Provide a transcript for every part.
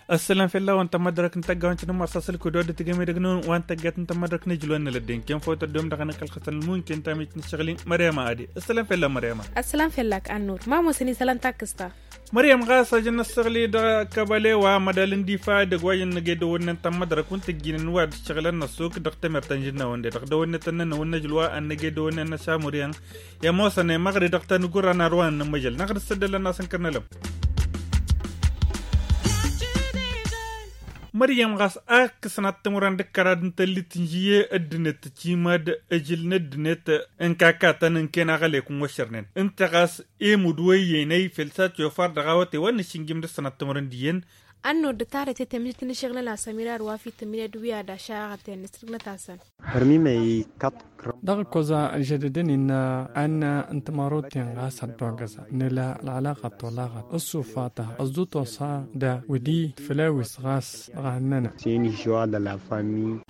السلام في الله وانت مدرك نتقى وانت نمر صاصل كودود تقيمي دقنون وانت قات انت مدرك نجلوان للدين كم فوت الدوم دقنا كالخطن الممكن تاميت نشغلين مريم عادي. السلام في الله مريم. السلام في الله النور ما موسني سلام تاكستا مريم غاسة جنة السغلي دا كبالي ومدالين دفاع دقواجن نجدو ون انت مدرك وانت جين نواد شغلان نسوك دقتمر تنجدنا وندي دقدوون تنن ونجلوا ان نجدو ون نشا مريم يا موسني مغري دقتا نقرا ناروان نمجل نغر السدل الناس نكرنا مريم غاس سنة تمران دكارد نتلت نجيه ادنت تيماد اجل ندنت انكاكاتا ننكينا غاليكم وشرنين انت غاس مدوي يني فلسات يوفار دغاوتي ونشنجم دسنة تمران ديين أنو دتارة تتميت نشغل لا سميرة روافي تمية دوية داشاعة نستغل تاسن هرمي ماي كات دغ كوزا الجددين إن أنت ماروتين غاس الدوغزا نلا العلاقة طلاقة الصوفاتها الزوت وصا دا ودي فلاوس غاس غاننا سيني شو هذا لا فامي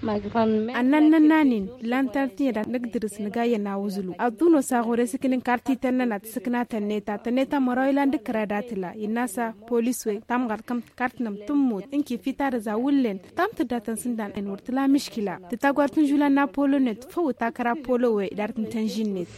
أننا نانين لان ترتي دا نقدرس نغاية ناوزلو أدونو ساغوري سكنين كارتي تننا تسكنا تنتا مرايلان دكراداتلا يناسا بوليسوي تامغر كم كارتنم تموت إنكي في تارزا ولين تام تداتن سندان إنور تلا مشكلة تتاقوارتن جولا نابولو نت فو تاكرا بولوي دارتن تنجينيت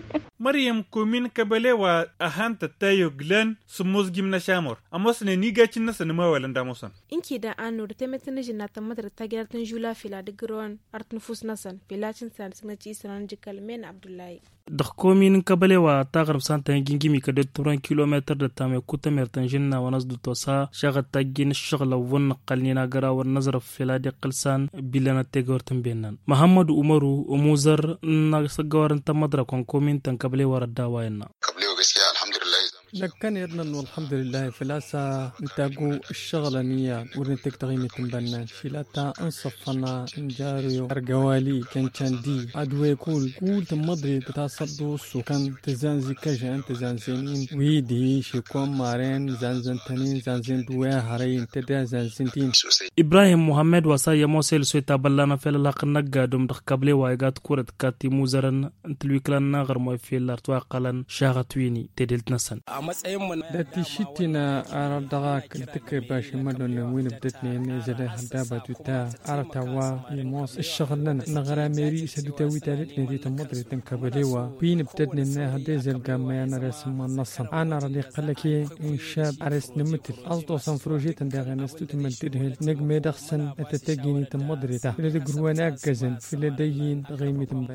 مريم كومين كبالي وأهان تتايو غلان سموز جيمنا شامور أموسني نيغاتشن نسنما ولن داموسن إنكي دا أنو رتمتن جنا تمدر تاقيرتن جولا فيلا دقروان أرتنفوس نسن فيلاتن سان سنة جيكال من عبدالله دخكومين كبالي وتغرب سانتا جينجيمي كده 3 كيلومتر دتامي كوتا مرتنجنا ونصد توسا شغل تاجين الشغل ون قلنينا غرا والنظر في لادي قلسان بلنا تيغورتن بينن محمد عمرو وموزر نغسغور انت مدرك كومين تنكبلي وردا واينا قبلي وغسيا الحمد لله لكن يرنا والحمد لله فلاسا نتاقو الشغل نية ورنتك تغيمي تنبنان شلاتا انصفنا نجاريو ارقوالي كان دي عدوى كول تمضري بتصدوس وكان تزانزي كجان تزانزينين ويدي شكوان مارين زانزنتنين زانزين دويا هارين تدا زانزنتين إبراهيم محمد وصا يموسيل سويتا بلانا في اللاق النقا دوم دخ قبلي وايقات كورة كاتي موزرن انتلويكلان ناغر موفي الارتواء قلن شاغتويني تدلت نسن داتي شتنا أردغاك التكرباش مدن وين بدتني نزل هدابة توتا أرتوا يموس الشغل لنا نغرا ميري سدوتاوي تالتني دي تمضري تنكبليوا بين بدتني إنها ديزل قاما أنا رسم النصم أنا ردي قلكي إن شاب أرس نمتل أصدو سنفروجي تندغي نستو تملتدهل نجمي دخسن أتتاقيني تمضري تا لدي قروانا قزن في لديين غيمي تنبان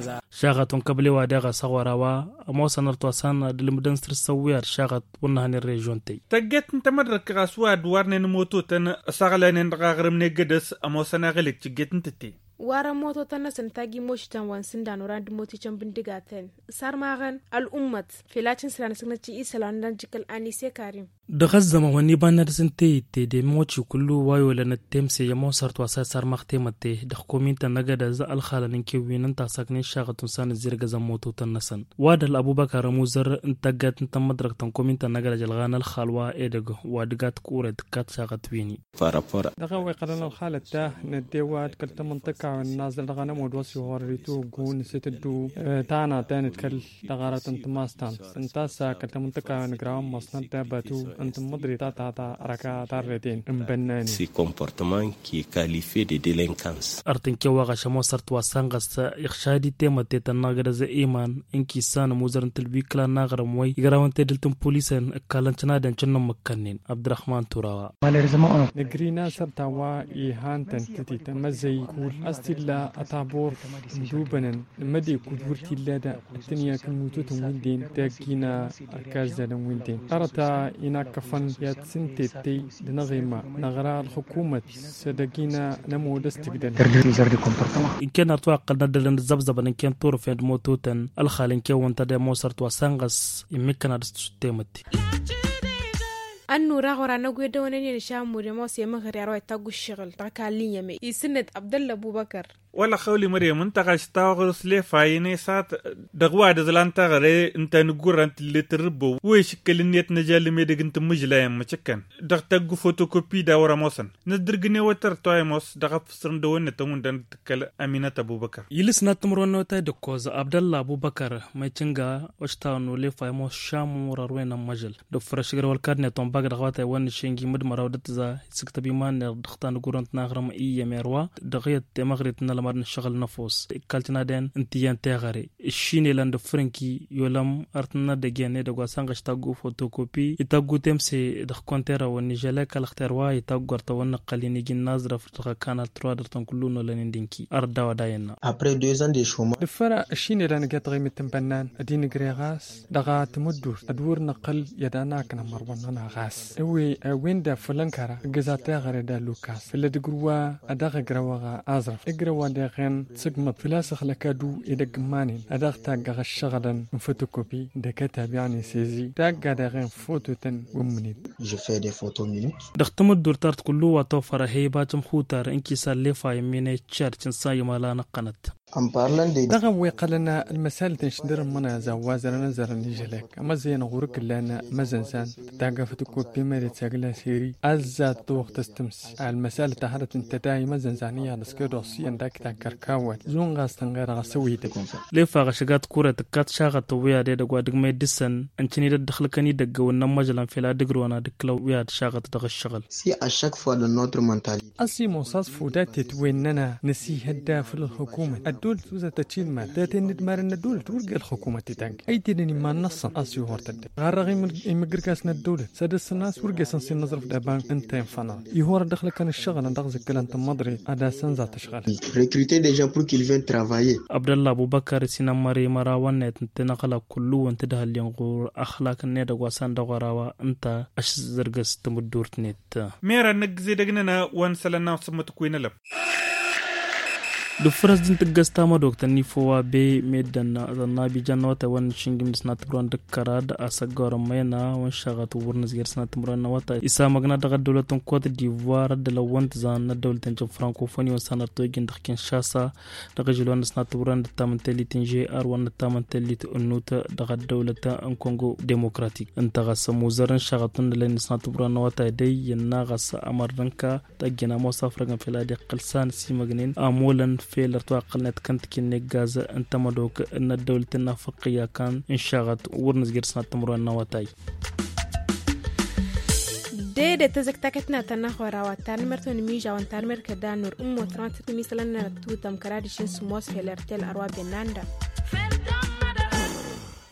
شاغتون قبليوا داغا صغوراوا موسى نرتوسان دلمدنستر السوير شاغت ونهان الريجون تي تجت انت مدرك غاسواد وارنين موتو تن ساغلانين غاغرم نيغدس اموسنا غلك تجت انت تي وارا موتو تنسن تاجي موشتان وانسندان وراند موتي بندقاتن سارماغن الأمة فيلاتن سلان سنتي إسلام نجيكال آنيسي كاريم دغزم وني بانر سنتي تي دي موتشي كله وايو لنا تمسي يمو سرت واسا سار مختمتي دخكومين تنغدا ز الخالن كيوين انت ساكنين شاغتون سان زيرغ موتو تنسن وادل ابو بكر موزر انتغات انت مدرك تنكومين تنغدا جلغان الخالوا ايدغ وادغات كورد كات شاغتويني فارفور دغوي قرن الخالة تا نديوات كلت منطقة والنازل دغنا مودوسي هوريتو غون ستدو تانا تانت كل دغارات انت ماستان انت سا كلت منطقة نغرام مصنع داباتو انت مدري تا ركا تاردين امبناني سي كومبورتمان كي كاليفي دي ديلينكانس ارتن كيوا غشمو سرت واسانغس يخشادي تيمتي تنغدا ز ايمان انكي سان موزرن تلبيكلا ناغر موي يغراون تدلتم بوليسن كالانچنا دنچن مكنين عبد الرحمن تورا مالرزمو نغرينا سرتاوا يهان تنتي تمزي كول استيلا اتابور دوبنن مدي كورتي لدا الدنيا كموتو ويندين تاكينا كازن ويندين ارتا كفن ياتسنتي تي دنغيما نغرا الحكومة سدقينا نمو دستقدن إن كان أتوقع ندلن الزبزب إن كان طور في الموتوتن الخالين كيوان تدى موسرت وسانغس يمكن أرستمتي أنو راغورا نقول دونني نشام مريموس يمغري روي تاغو الشغل تاكالين يمي يسند عبد الله أبو بكر wala khawli maryam anta gashtaagos le fayne sat dagwa da zalanta gare inta nugurant litrbo we shikkeliniyat najal medegint mujlayam machkan dagtag photocopy da wara mosan nadirgne watar toymos daga fsirnda wonne tamundan kal aminata abubakar yilis na tumronno ta da koza abdallah abubakar mai cinga washtano le faymo shamu rarwena majal da farashigar wal karne ton bagda wata wani shingi mudmaraw da za siktabi man dakhtan gurant nagram iya merwa dagiyat magrit na lamar shagal nafos kaltina den intiyan tegare shine land franki yolam artna da gene da gwasan gashtagu photocopy itagu temse da kontera wani jala kalkhterwa itagu arta wani qalini gin nazra fta kana 3 dartan kullu no lanin dinki arda wadayna après 2 ans de chômage dfara shine lan gatri mitambanan adin gregas daga tmuddur adwur naqal yadana kana marwana gas ewi winda fulankara gazata gare da lukas fil dgrwa adaga grawaga azraf اقرا داخن سقمة فلاس خلكادو إدق مانين أداغ تاقا الشغلا فوتوكوبي دكتاب يعني سيزي تاقا داخن فوتوتن ومنيد جو في دي فوتو مينوت دختم الدورتارت كلو واتوفر هيباتم خوتار انكي ساليفا يميني تشارتن سايما لا نقنت دغم ويقلنا المسائل تنشدر منا زوازرنا زرني جلك اما زين غورك لنا مزنسان تاقا فوتوكوبي مالي تاقلا سيري ازات وقت تستمس المسائل تحرت انت داي مزنسانية نسكدوسي انداك تاكركاوات زون غاستن غير غسويدك ليفا غشغات كورة تكات شاغت ويا دي دقوا دقمي دسن انتني دخل كني دقوا ونمجلن فيلا دقروانا دقلو ويا شاغت دغ الشغل سي اشاك فوا دو نوتر منتالي اصي موصاص فودات تتويننا نسي هدا في الحكومة الدول توزا تشيل مال تاتين ندمارن الدول تورق الحكومة تتانك اي تدني ما نصا اصي هورتد غارغي يمقرقاسنا الدولة سادس الناس ورقا سنسي نظر في دابان انت ينفنا يهور دخل كان الشغل ندغزك كلا انت مدري ادا سنزا تشغل recruter des gens pour qu'ils viennent travailler عبد الله ابو بكر سينا مري مراوان تنقل كله انت ده اللي نقول اخلاق النيد وسان دغراوا انت اش زرقس تمدورت نت ميرا نجزي دغننا وانسلنا سمت كوينلب دفرز دين تجستا ما دكتور نيفوا بي ميدنا النبي جنوات وان شينجم سنات بران دكراد أسقار مينا وان شغات ورنز غير سنات بران نواتا إسا مغنا دغ دولة كوت ديفوار دلوان تزان الدولة تنجم فرانكوفوني وان توجين دخ كنشاسا دغ جلوان سنات بران دتامن تلي تنجي وان دتامن تلي تنوت دغ دولة كونغو ديمقراطيك انت غس موزرن شغاتون لين سنات بران نواتا دي ينا غس أمرنكا تجينا موسافرغن في لادي قلسان سيمغنين أمولا في الارتواق كانت كني غاز انت مدوك ان الدولة النافقية كان انشاغت ورنز غيرسنا تمرو النواتاي ديدة تزكتاكتنا تنخورا واتان مرتون ميجا وانتان مركدان نور امو ترانتك مثلا توتم كرادشين سموس في الارتيل ارواب يناندا